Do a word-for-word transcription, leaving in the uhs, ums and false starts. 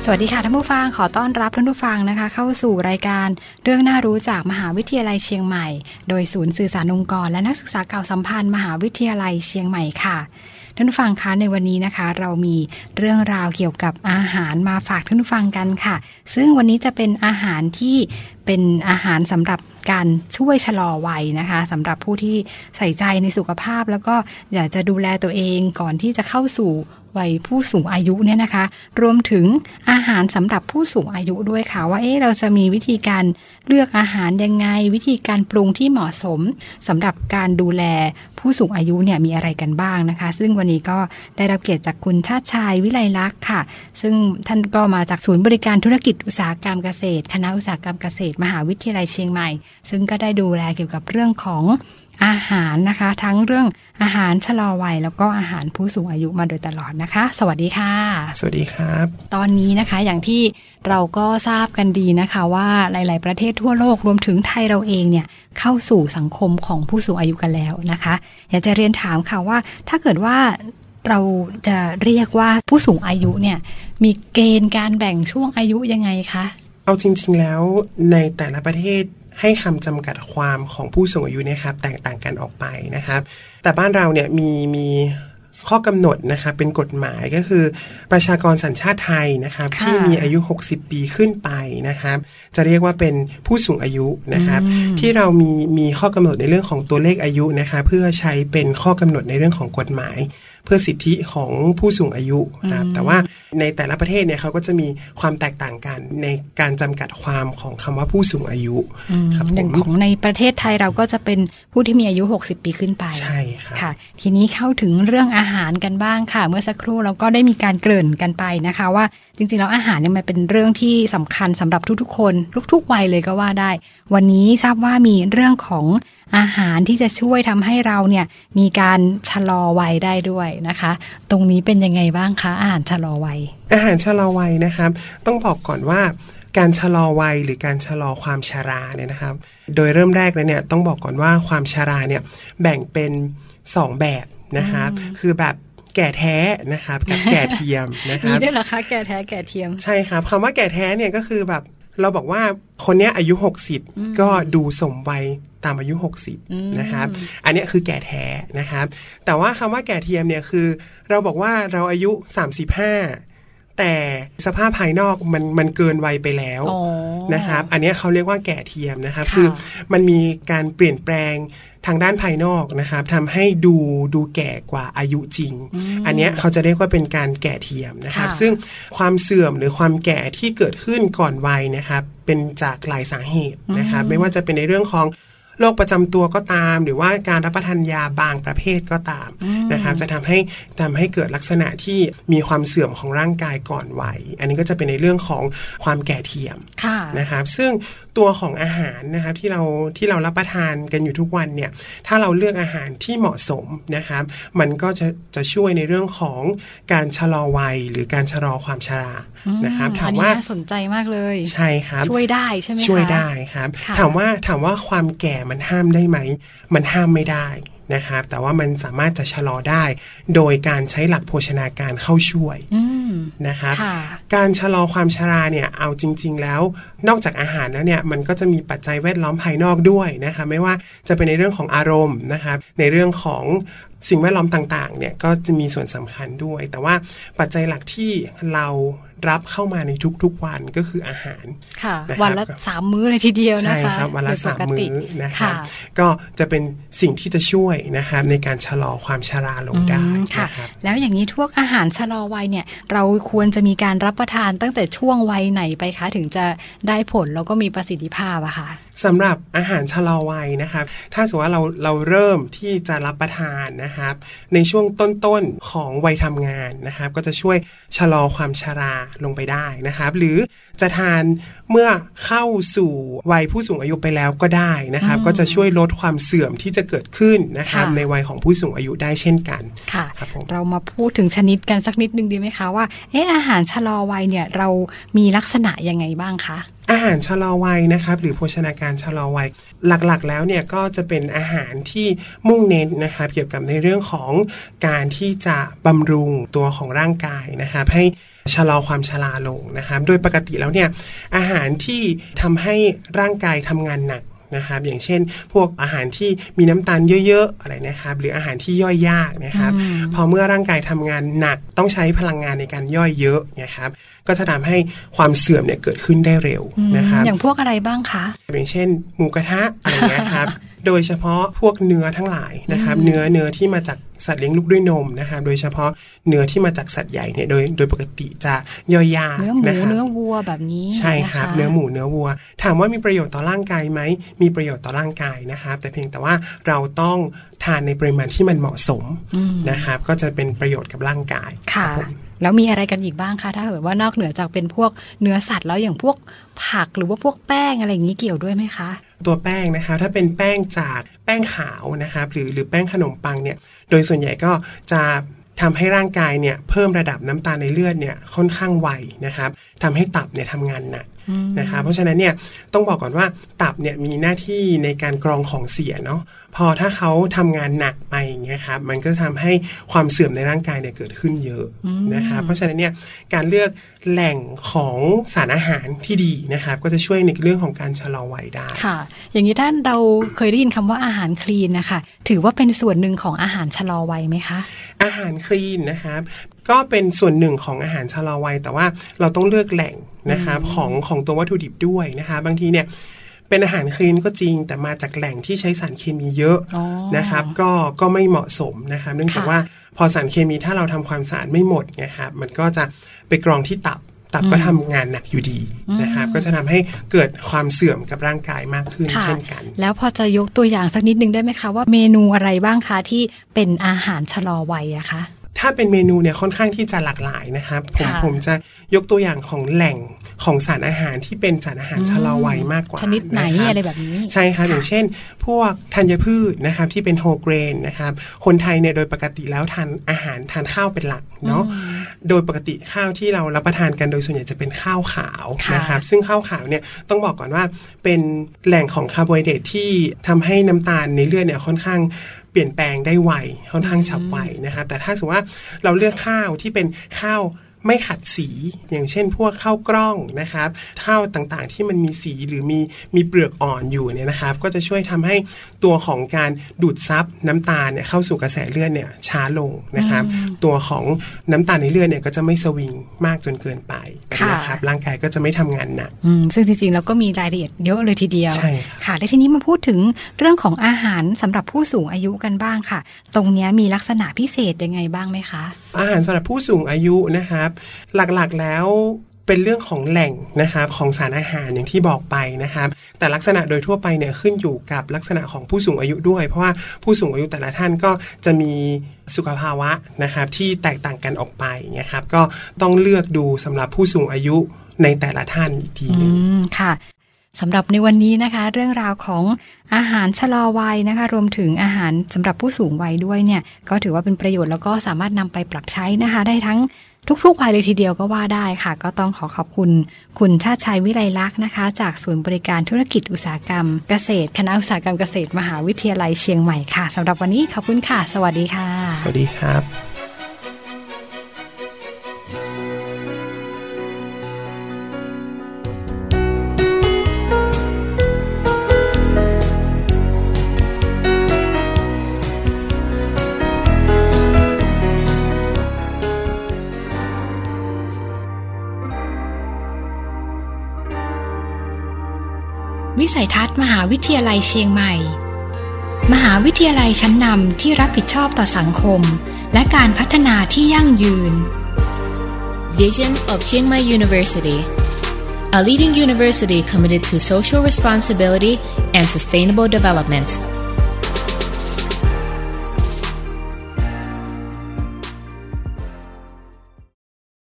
สวัสดีค่ะท่านผู้ฟังขอต้อนรับท่านผู้ฟังนะคะเข้าสู่รายการเรื่องน่ารู้จากมหาวิทยาลัยเชียงใหม่โดยศูนย์สื่อสารองค์กรและนักศึกษาเก่าสัมพันธ์มหาวิทยาลัยเชียงใหม่ค่ะท่านผู้ฟังคะในวันนี้นะคะเรามีเรื่องราวเกี่ยวกับอาหารมาฝากท่านผู้ฟังกันค่ะซึ่งวันนี้จะเป็นอาหารที่เป็นอาหารสำหรับการช่วยชะลอวัยนะคะสำหรับผู้ที่ใส่ใจในสุขภาพแล้วก็อยากจะดูแลตัวเองก่อนที่จะเข้าสู่วัยผู้สูงอายุเนี่ยนะคะรวมถึงอาหารสำหรับผู้สูงอายุด้วยค่ะว่าเอ๊ะเราจะมีวิธีการเลือกอาหารยังไงวิธีการปรุงที่เหมาะสมสำหรับการดูแลผู้สูงอายุเนี่ยมีอะไรกันบ้างนะคะซึ่งวันนี้ก็ได้รับเกียรติจากคุณชาติชายวิไลลักษณ์ค่ะซึ่งท่านก็มาจากศูนย์บริการธุรกิจอุตสาหกรรมเกษตรคณะอุตสาหกรรมเกษตรมหาวิทยาลัยเชียงใหม่ซึ่งก็ได้ดูแลเกี่ยวกับเรื่องของอาหารนะคะทั้งเรื่องอาหารชะลอวัยแล้วก็อาหารผู้สูงอายุมาโดยตลอดนะคะสวัสดีค่ะสวัสดีครับตอนนี้นะคะอย่างที่เราก็ทราบกันดีนะคะว่าหลายๆประเทศทั่วโลกรวมถึงไทยเราเองเนี่ยเข้าสู่สังคมของผู้สูงอายุกันแล้วนะคะอยากจะเรียนถามค่ะว่าถ้าเกิดว่าเราจะเรียกว่าผู้สูงอายุเนี่ยมีเกณฑ์การแบ่งช่วงอายุยังไงคะเอาจริงๆแล้วในแต่ละประเทศให้คำจำกัดความของผู้สูงอายุเนี่ยครับแตกต่างกันออกไปนะครับแต่บ้านเราเนี่ยมีมีข้อกำหนดนะครับเป็นกฎหมายก็คือประชากรสัญชาติไทยนะครับที่มีอายุหกสิบปีขึ้นไปนะครับจะเรียกว่าเป็นผู้สูงอายุนะครับที่เรามีมีข้อกำหนดในเรื่องของตัวเลขอายุนะคะเพื่อใช้เป็นข้อกำหนดในเรื่องของกฎหมายเพื่อสิทธิของผู้สูงอายุครับแต่ว่าในแต่ละประเทศเนี่ยเขาก็จะมีความแตกต่างกันในการจำกัดความของคำว่าผู้สูงอายุครับอย่างของในประเทศไทยเราก็จะเป็นผู้ที่มีอายุหกสิบปีขึ้นไปใช่ครับค่ะทีนี้เข้าถึงเรื่องอาหารกันบ้างค่ะเมื่อสักครู่เราก็ได้มีการเกริ่นกันไปนะคะว่าจริงๆแล้วอาหารเนี่ยมันเป็นเรื่องที่สำคัญสำหรับทุกๆคนทุกๆวัยเลยก็ว่าได้วันนี้ทราบว่ามีเรื่องของอาหารที่จะช่วยทำให้เราเนี่ยมีการชะลอวัยได้ด้วยนะคะตรงนี้เป็นยังไงบ้างคะอาหารชะลอวัยอาหารชะลอวัยนะครับต้องบอกก่อนว่าการชะลอวัยหรือการชะลอความชราเนี่ยนะครับโดยเริ่มแรกเลยเนี่ยต้องบอกก่อนว่าความชราเนี่ยแบ่งเป็นสองแบบนะครับคือแบบแก่แท้นะครับกับแก่เทียมนะครับมีด้วยเหรอคะแก่แท้แก่เทียมใช่ครับคำว่าแก่แท้เนี่ยก็คือแบบเราบอกว่าคนนี้อายุหกสิบก็ดูสมวัยตามอายุหกสิบนะครับอันนี้คือแก่แท้นะครับแต่ว่าคำว่าแก่เทียมเนี่ยคือเราบอกว่าเราอายุสามสิบห้าแต่สภาพภายนอกมันมันเกินวัยไปแล้วนะครับอันนี้เขาเรียกว่าแก่เทียมนะครับคือมันมีการเปลี่ยนแปลงทางด้านภายนอกนะครับทำให้ดูดูแก่กว่าอายุจริง อ, อันนี้เขาจะเรียกว่าเป็นการแก่เทียมนะครับซึ่งความเสื่อมหรือความแก่ที่เกิดขึ้นก่อนวัยนะครับเป็นจากหลายสาเหตุนะครับไม่ว่าจะเป็นในเรื่องของโรคประจำตัวก็ตามหรือว่าการรับประทานยาบางประเภทก็ตามนะครับจะทำให้ทำให้เกิดลักษณะที่มีความเสื่อมของร่างกายก่อนวัยอันนี้ก็จะเป็นในเรื่องของความแก่เทียมนะครับซึ่งตัวของอาหารนะครับที่เราที่เรารับประทานกันอยู่ทุกวันเนี่ยถ้าเราเลือกอาหารที่เหมาะสมนะครับมันก็จะจะช่วยในเรื่องของการชะลอวัยหรือการชะลอความชรานะครับถามว่าน่าสนใจมากเลยใช่ครับช่วยได้ใช่ไหมคะช่วยได้ครับถามว่าถามว่าความแก่มันห้ามได้ไหมมันห้ามไม่ได้นะครับแต่ว่ามันสามารถจะชะลอได้โดยการใช้หลักโภชนาการเข้าช่วยนะครับการชะลอความชราเนี่ยเอาจริงๆแล้วนอกจากอาหารแล้วเนี่ยมันก็จะมีปัจจัยแวดล้อมภายนอกด้วยนะคะไม่ว่าจะเป็นในเรื่องของอารมณ์นะครับในเรื่องของสิ่งแวดล้อมต่างๆเนี่ยก็จะมีส่วนสำคัญด้วยแต่ว่าปัจจัยหลักที่เรารับเข้ามาในทุกๆวันก็คืออาหารค่ะวันละสามมื้อเลยทีเดียวนะคะใช่ครับวันละสามมื้อนะครับก็จะเป็นสิ่งที่จะช่วยนะครับในการชะลอความชราลงได้นะครับแล้วอย่างนี้พวกอาหารชะลอวัยเนี่ยเราควรจะมีการรับประทานตั้งแต่ช่วงวัยไหนไปคะถึงจะได้ผลแล้วก็มีประสิทธิภาพอะค่ะสำหรับอาหารชะลอวัยนะครับถ้าสมมติว่าเราเราเริ่มที่จะรับประทานนะครับในช่วงต้นๆของวัยทำงานนะครับก็จะช่วยชะลอความชราลงไปได้นะครับหรือจะทานเมื่อเข้าสู่วัยผู้สูงอายุไปแล้วก็ได้นะครับก็จะช่วยลดความเสื่อมที่จะเกิดขึ้นนะครับในวัยของผู้สูงอายุได้เช่นกันค่ะเรามาพูดถึงชนิดกันสักนิดนึงดีไหมคะว่าเอออาหารชะลอวัยเนี่ยเรามีลักษณะยังไงบ้างคะอาหารชะลอวัยนะครับหรือโภชนาการชะลอวัยหลักๆแล้วเนี่ยก็จะเป็นอาหารที่มุ่งเน้นนะครับเกี่ยวกับในเรื่องของการที่จะบำรุงตัวของร่างกายนะครับให้ชะลอความชราลงนะครับโดยปกติแล้วเนี่ยอาหารที่ทำให้ร่างกายทำงานหนักนะครับอย่างเช่นพวกอาหารที่มีน้ำตาลเยอะๆอะไรนะครับหรืออาหารที่ย่อยยากนะครับพอเมื่อร่างกายทำงานหนักต้องใช้พลังงานในการย่อยเยอะนะครับก็จะทำให้ความเสื่อมเนี่ยเกิดขึ้นได้เร็วนะครับอย่างพวกอะไรบ้างคะอย่างเช่นหมูกระทะอะไรเงี้ยครับ โดยเฉพาะพวกเนื้อทั้งหลายนะครับเนื้อเนื้อที่มาจากสัตว์เลี้ยงลูกด้วยนมนะครับโดยเฉพาะเนื้อที่มาจากสัตว์ใหญ่เนี่ยโดยโดยปกติจะย่อยยากเนื้อหมูเนื้อวัวแบบนี้ใช่ครับเนื้อหมูเนื้อวัวถามว่ามีประโยชน์ต่อร่างกายไหมมีประโยชน์ต่อร่างกายนะครับแต่เพียงแต่ว่าเราต้องทานในปริมาณที่มันเหมาะสมนะครับก็จะเป็นประโยชน์กับร่างกายค่ะแล้วมีอะไรกันอีกบ้างคะถ้าเกิดว่านอกเหนือจากเป็นพวกเนื้อสัตว์แล้วอย่างพวกผักหรือว่าพวกแป้งอะไรอย่างนี้เกี่ยวด้วยไหมคะตัวแป้งนะคะถ้าเป็นแป้งจากแป้งขาวนะครับหรือหรือแป้งขนมปังเนี่ยโดยส่วนใหญ่ก็จะทำให้ร่างกายเนี่ยเพิ่มระดับน้ำตาลในเลือดเนี่ยค่อนข้างไวนะครับทำให้ตับเนี่ยทำงานหนักนะคะเพราะฉะนั้นเนี่ยต้องบอกก่อนว่าตับเนี่ยมีหน้าที่ในการกรองของเสียเนาะพอถ้าเขาทำงานหนักไปอย่างเงี้ยครับมันก็ทำให้ความเสื่อมในร่างกายเนี่ยเกิดขึ้นเยอะนะคะเพราะฉะนั้นเนี่ยการเลือกแหล่งของสารอาหารที่ดีนะครับก็จะช่วยในเรื่องของการชะลอวัยได้ค่ะอย่างนี้ท่านเราเคยได้ยินคำว่าอาหารคลีนนะคะถือว่าเป็นส่วนหนึ่งของอาหารชะลอวัยไหมคะอาหารคลีนนะครับก็เป็นส่วนหนึ่งของอาหารชะลอวัยแต่ว่าเราต้องเลือกแหล่งนะครับของของตัววัตถุดิบด้วยนะคะบางทีเนี่ยเป็นอาหารคลีนก็จริงแต่มาจากแหล่งที่ใช้สารเคมีเยอะนะครับก็ก็ไม่เหมาะสมนะครับเนื่องจากว่าพอสารเคมีถ้าเราทำความสะอาดไม่หมดนะครับมันก็จะไปกรองที่ตับตับก็ทำงานหนักอยู่ดีนะครับก็จะทำให้เกิดความเสื่อมกับร่างกายมากขึ้นเช่นกันแล้วพอจะยกตัวอย่างสักนิดนึงได้ไหมคะว่าเมนูอะไรบ้างคะที่เป็นอาหารชะลอวัยอะคะถ้าเป็นเมนูเนี่ยค่อนข้างที่จะหลากหลายนะครับผมผมจะยกตัวอย่างของแหล่งของสารอาหารที่เป็นสารอาหารชะลอวัยมากกว่าชนิดไหนอะไรแบบนี้ใช่ครับอย่างเช่นพวกธัญพืชนะครับที่เป็นโฮเกรนนะครับคนไทยเนี่ยโดยปกติแล้วทานอาหารทานข้าวเป็นหลักเนาะโดยปกติข้าวที่เรารับประทานกันโดยส่วนใหญ่จะเป็นข้าวขาวนะครับซึ่งข้าวขาวเนี่ยต้องบอกก่อนว่าเป็นแหล่งของคาร์โบไฮเดรตที่ทำให้น้ำตาลในเลือดเนี่ยค่อนข้างเปลี่ยนแปลงได้ไวค่อนข้างฉับไวนะครับแต่ถ้าสมมติว่าเราเลือกข้าวที่เป็นข้าวไม่ขัดสีอย่างเช่นพวกข้าวกล้องนะครับข้าวต่างๆที่มันมีสีหรือมีมีเปลือกอ่อนอยู่เนี่ยนะครับก็จะช่วยทำให้ตัวของการดูดซับน้ำตาลเนี่ยเข้าสู่กระแสเลือดเนี่ยช้าลงนะครับตัวของน้ำตาลในเลือดเนี่ยก็จะไม่สวิงมากจนเกินไปนะครับร่างกายก็จะไม่ทำงานหนักซึ่งจริงๆแล้วก็มีรายละเอียดเยอะเลยทีเดียวใช่ค่ะและทีนี้มาพูดถึงเรื่องของอาหารสำหรับผู้สูงอายุกันบ้างค่ะตรงนี้มีลักษณะพิเศษยังไงบ้างไหมคะอาหารสำหรับผู้สูงอายุนะครับหลักๆแล้วเป็นเรื่องของแหล่งนะครับของสารอาหารอย่างที่บอกไปนะครับแต่ลักษณะโดยทั่วไปเนี่ยขึ้นอยู่กับลักษณะของผู้สูงอายุด้วยเพราะว่าผู้สูงอายุแต่ละท่านก็จะมีสุขภาวะนะครับที่แตกต่างกันออกไปนะครับก็ต้องเลือกดูสำหรับผู้สูงอายุในแต่ละท่านอีกทีนึงค่ะสำหรับในวันนี้นะคะเรื่องราวของอาหารชะลอวัยนะคะรวมถึงอาหารสำหรับผู้สูงวัยด้วยเนี่ยก็ถือว่าเป็นประโยชน์แล้วก็สามารถนำไปปรับใช้นะคะได้ทั้งทุกๆวัยเลยทีเดียวก็ว่าได้ค่ะก็ต้องขอขอบคุณคุณชาติชัยวิไลลักษณ์นะคะจากศูนย์บริการธุรกิจอุตสาหกรรมเกษตรคณะอุตสาหกรรมเกษตรมหาวิทยาลัยเชียงใหม่ค่ะสำหรับวันนี้ขอบคุณค่ะสวัสดีค่ะสวัสดีครับวิสัยทัศน์มหาวิทยาลัยเชียงใหม่มหาวิทยาลัยชั้นนำที่รับผิดชอบต่อสังคมและการพัฒนาที่ยั่งยืน Vision of Chiang Mai University A leading university committed to social responsibility and sustainable development